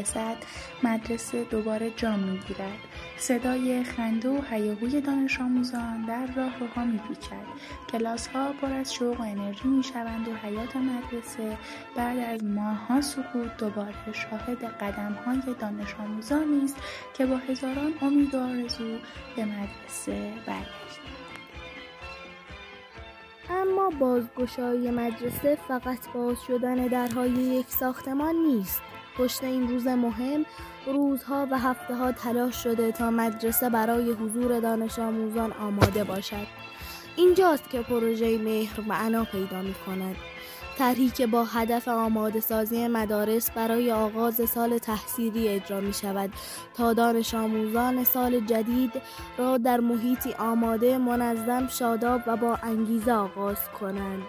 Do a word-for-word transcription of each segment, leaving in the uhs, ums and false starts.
میرسد مدرسه دوباره جان میگیرد. صدای خنده و هیاهوی دانش آموزان در راهروها میپیچد. کلاس‌ها پر از شوق و انرژی میشوند و حیات مدرسه بعد از ماه‌ها سکوت دوباره شاهد قدم‌های دانش آموزانی است که با هزاران امید و آرزو به مدرسه برگشتند. اما بازگشایی مدرسه فقط باز شدن درهای یک ساختمان نیست. پشت این روز مهم، روزها و هفته‌ها تلاش شده تا مدرسه برای حضور دانش آموزان آماده باشد. اینجاست که پروژه مهر معنا پیدا می‌کند. طرحی که با هدف آماده سازی مدارس برای آغاز سال تحصیلی اجرا می شود تا دانش آموزان سال جدید را در محیطی آماده، منظم، شاداب و با انگیزه آغاز کنند.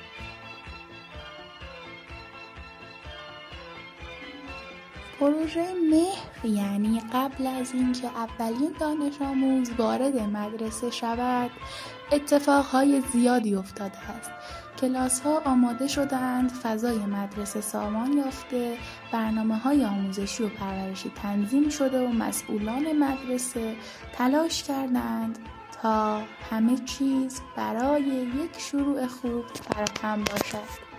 پروژه مهر یعنی قبل از اینکه اولین دانش آموز وارد مدرسه شود اتفاقهای زیادی افتاده است. کلاس‌ها آماده شدند، فضای مدرسه سامان یافته، برنامه‌های آموزشی و پرورشی تنظیم شده و مسئولان مدرسه تلاش کردند تا همه چیز برای یک شروع خوب فراهم باشد.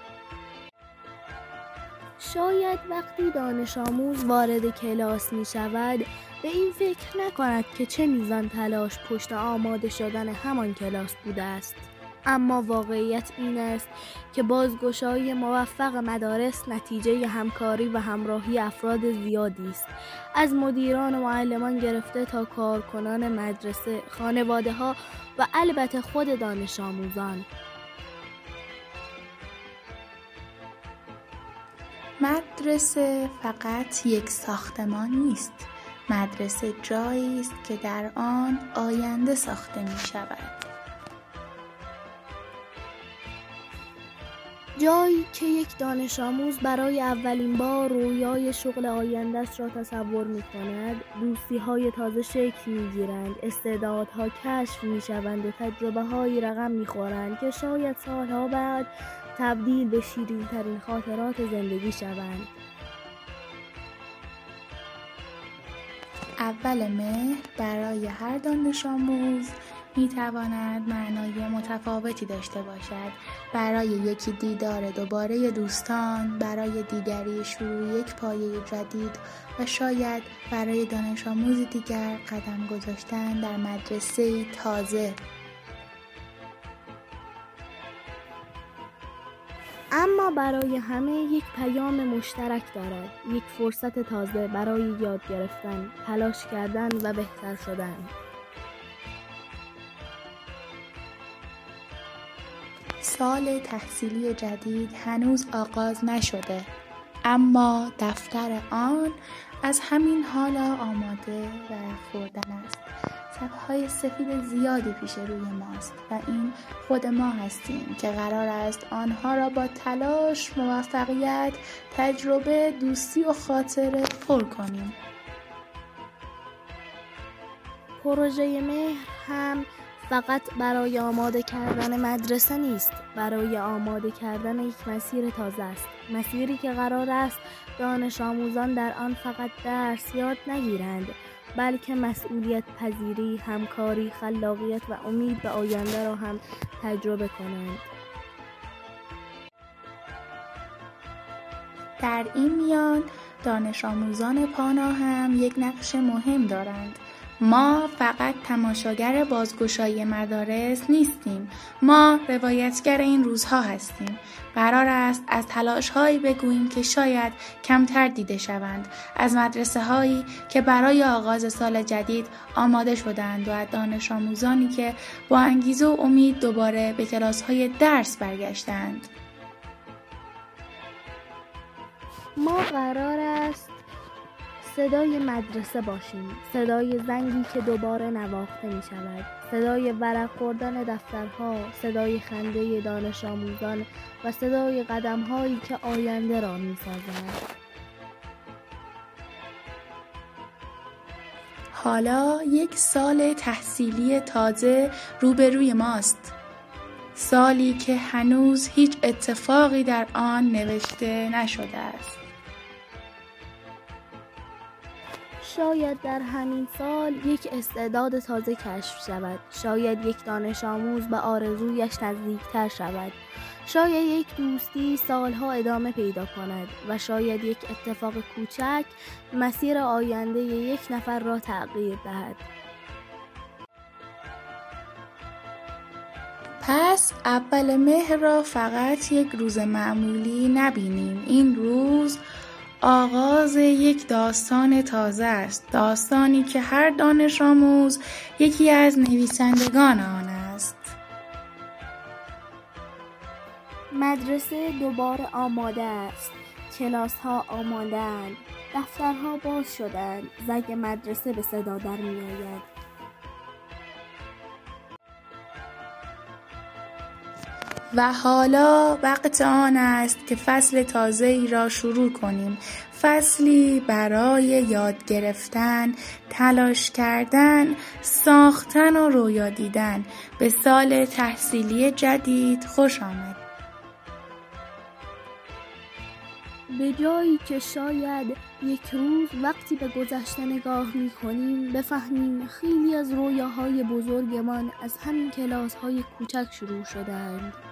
شاید وقتی دانش آموز وارد کلاس می شود به این فکر نکند که چه میزان تلاش پشت آماده شدن همان کلاس بوده است. اما واقعیت این است که بازگشایی موفق مدارس نتیجه همکاری و همراهی افراد زیادی است. از مدیران و معلمان گرفته تا کارکنان مدرسه، خانواده‌ها و البته خود دانش آموزان. مدرسه فقط یک ساختمان نیست. مدرسه جایی است که در آن آینده ساخته می شود. جایی که یک دانش آموز برای اولین بار رویای شغل آینده‌اش را تصور می کند، دوستی های تازه شکل می گیرند، استعدادها کشف می شوند و تجربه های رقم می خورند که شاید سالها بعد تبدیل به شیرین ترین خاطرات زندگی شوند. اول مهر برای هر دانش آموز می تواند معنای متفاوتی داشته باشد. برای یکی دیدار دوباره دوستان، برای دیگری شروع یک پایه جدید و شاید برای دانش آموز دیگر قدم گذاشتن در مدرسه تازه. اما برای همه یک پیام مشترک دارد، یک فرصت تازه برای یاد گرفتن، تلاش کردن و بهتر شدن. سال تحصیلی جدید هنوز آغاز نشده، اما دفتر آن از همین حالا آماده و خوردن است. صفحه‌های سفید زیادی پیش روی ماست و این خود ما هستیم که قرار است آنها را با تلاش، موفقیت، تجربه، دوستی و خاطره پر کنیم. پروژه مهر هم فقط برای آماده کردن مدرسه نیست، برای آماده کردن یک مسیر تازه است. مسیری که قرار است دانش آموزان در آن فقط درس یاد نگیرند، بلکه مسئولیت پذیری، همکاری، خلاقیت و امید به آینده را هم تجربه کنند. در این میان دانش آموزان پانا هم یک نقش مهم دارند. ما فقط تماشاگر بازگشایی مدارس نیستیم، ما روایتگر این روزها هستیم. قرار است از تلاش‌هایی بگوییم که شاید کمتر دیده شوند، از مدرسه‌هایی که برای آغاز سال جدید آماده شدند و از دانش آموزانی که با انگیزه و امید دوباره به کلاس‌های درس برگشتند. ما قرار است صدای مدرسه باشیم، صدای زنگی که دوباره نواخته می شود، صدای ورق خوردن دفترها، صدای خنده دانش آموزان و صدای قدم‌هایی که آینده را می سازند. حالا یک سال تحصیلی تازه روبروی ماست. سالی که هنوز هیچ اتفاقی در آن نوشته نشده است. شاید در همین سال یک استعداد تازه کشف شود. شاید یک دانش آموز به آرزویش نزدیکتر شود. شاید یک دوستی سالها ادامه پیدا کند و شاید یک اتفاق کوچک مسیر آینده یک نفر را تغییر دهد. پس اول مهر را فقط یک روز معمولی نبینیم. این روز آغاز یک داستان تازه است، داستانی که هر دانش آموز یکی از نویسندگان آن است. مدرسه دوباره آماده است. کلاس ها آماده‌اند. دفترها باز شدند. زنگ مدرسه به صدا در می آید. و حالا وقت آن است که فصل تازه‌ای را شروع کنیم. فصلی برای یاد گرفتن، تلاش کردن، ساختن و رویا دیدن. به سال تحصیلی جدید خوش آمد. به جایی که شاید یک روز وقتی به گذشته نگاه می کنیم بفهمیم خیلی از رویاهای بزرگمان از همین کلاس های کوچک شروع شدند.